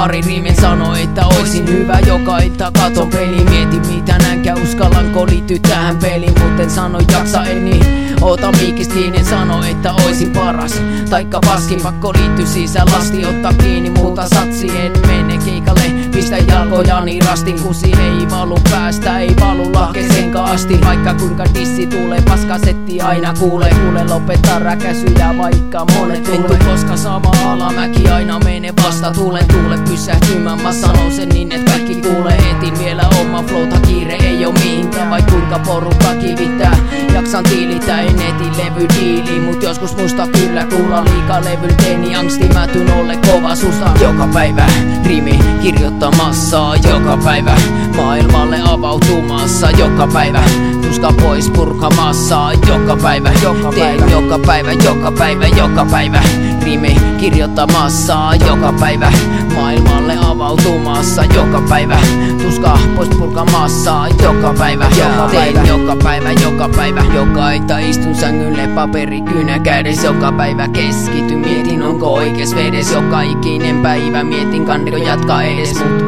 pari riimin sano, että oisin hyvä joka ilta katon peli. Mietin mitä nänkään uskallanko liittyä tähän peliin, mutta en sano jaksa en niin. Oota miikistä en sano, että oisin paras taikka paskin, pakko liittyä sisään lasti, ottaa kiinni muuta satsi. En mene keikalle, pistä jalkojani rastin, kusi ei valu päästä, ei valu lahkeseen asti. Vaikka kuinka dissi tulee, paskasetti aina kuulee lopettaa räkäsyjä vaikka monet tulee. Koska sama alamäki aina menee vasta tuule pysähtymään. Mä sanon sen niin, et kaikki kuulee. Etin vielä oma flowta, kiire ei oo mihinkään, vai kuinka porukka kivittää. Jaksan tiilitä, en etin levydiili, mut joskus musta kyllä kuulla liikaa levyl teeni. Angstimätyn olle kova susta. Joka päivä riimi kirjoittamassa, joka päivä maailmalle avautumassa, joka päivä tuska pois purkamassa, joka päivä teen joka päivä, joka päivä, joka päivä riimi kirjoittamassa, joka päivä maailmalle avautumassa, joka päivä tuska pois purkamassa, joka päivä teen joka päivä, joka päivä. Joka ilta istun sängylle paperi kynä kädessä, joka päivä keskity, mietin onko oikees vedes. Joka ikinen päivä mietin kanneko jatkaa edes, mut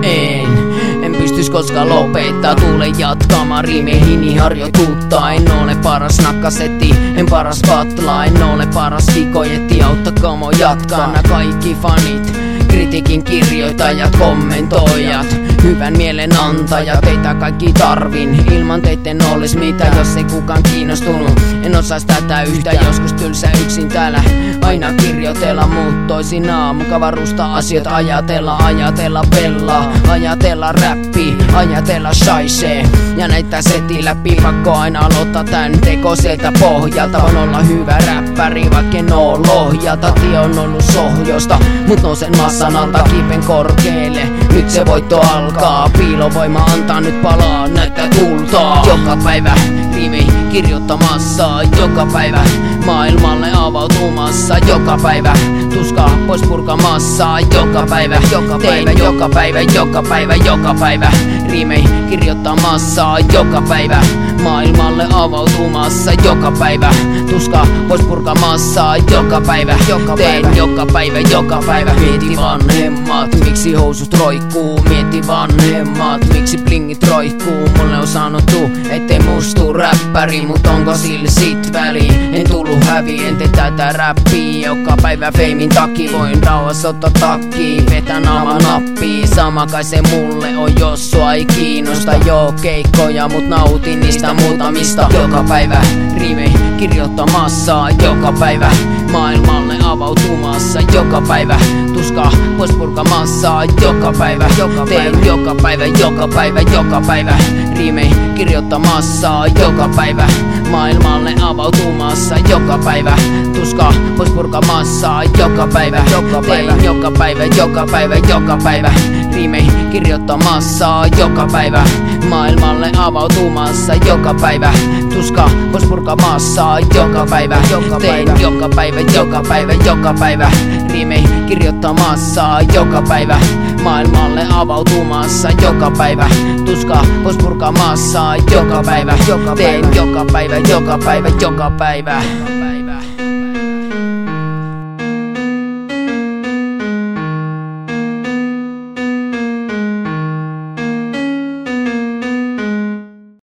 en pystys koska lopettaa. Tuule jatkamaan riimehini harjoituttaa. En ole paras nakkasetti, en paras patla, en ole paras vikojetti. Auttakaa mua jatkaa. Nää kaikki fanit, kritiikin kirjoittajat, kommentoijat, hyvän mielen antajat, teitä kaikki tarvin. Ilman teitä en olis mitä, jos ei kukaan kiinnostunut. En osais tätä yhtä, joskus tylsä yksin täällä aina kirjoitella, mut toisinaan mukava rustaa asiat, ajatella pellaa, ajatella räppi, ajatella shaisee. Ja näitä seti läpi, pakko aina aloittaa tän teko sieltä pohjalta. On olla hyvä räppäri, vaikken oo lohjalta. Tie on ollut sohjosta, mut nousen massan alta, kiipen korkeelle. Nyt se voitto alkaa, piilovoima antaa nyt palaa, näyttää tultaa. Joka päivä riimi kirjoittamassa, joka päivä maailmalle avautumassa, joka päivä tuska pois purkamassa, joka päivä teen joka päivä, joka päivä, joka päivä riimi kirjoittamassa, joka päivä maailmalle avautumassa, joka päivä tuska pois purkamassa, joka päivä teen joka päivä, joka päivä. Mieti vanhemmat, miksi housut roikkuu, mieti vanhemmat, miksi blingit roikkuu. Mulle on sanottu, ettei mustu räppäri, mut onko sille sit väli? En tullu hävien, tee tätä räppiä joka päivä feimin takia. Voin rauhassa ottaa takkiin, vetän naaman nappiin. Sama kai se mulle on, jos sua ei kiinnosta. Joo keikkoja, mut nautin niistä muutamista. Joka päivä riimi kirjoittamassa, joka päivä maailmalle avautumassa, joka päivä tuska pois purkamassa, joka päivä teen joka päivä, joka päivä, joka päivä riimi kirjoittamassa, joka päivä maailmalle avautumassa, joka päivä tuska pois purkamassa, joka päivä teen joka päivä, joka päivä, joka päivä riimi kirjoittamassa, joka päivä maailmalle avautumassa, joka päivä tuska pois purkamassa, joka päivä teen joka päivä, joka päivä, joka päivä riimi kirjoittamassa, joka päivä maailmalle avautumassa, joka päivä tuska pois purkamassa, joka päivä teen joka päivä, joka päivä, joka päivä.